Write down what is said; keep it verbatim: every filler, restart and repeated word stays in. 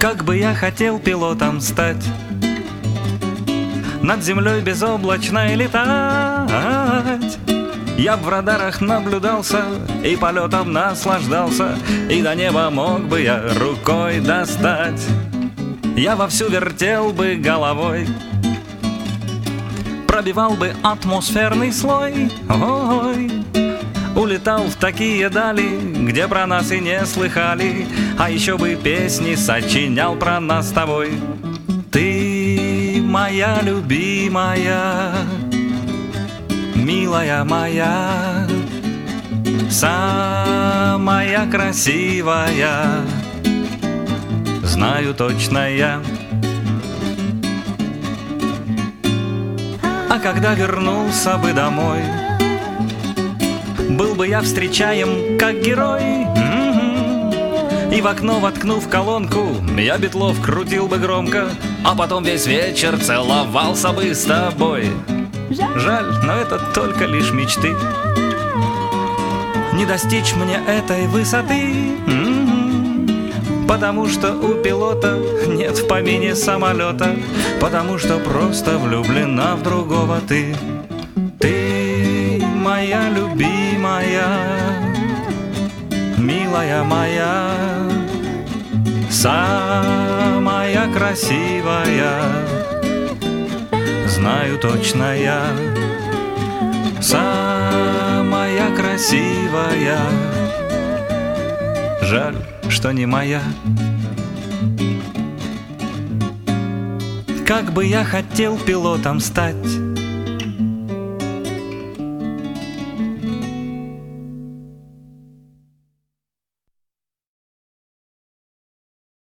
Как бы я хотел пилотом стать, над землей безоблачной летать. Я б в радарах наблюдался и полетом наслаждался, и до неба мог бы я рукой достать. Я вовсю вертел бы головой, пробивал бы атмосферный слой. Ой, улетал в такие дали, где про нас и не слыхали, а еще бы песни сочинял про нас с тобой. Ты моя любимая, милая моя, самая красивая, знаю точно я. А когда вернулся бы домой, был бы я встречаем как герой. И в окно, воткнув колонку, я Битлов крутил бы громко, а потом весь вечер целовался бы с тобой. Жаль, но это только лишь мечты. Не достичь мне этой высоты, потому что у пилота нет в помине самолета, потому что просто влюблена в другого ты. Ты моя любимая, милая моя, самая красивая, знаю точно я, самая красивая, жаль, что не моя. Как бы я хотел пилотом стать,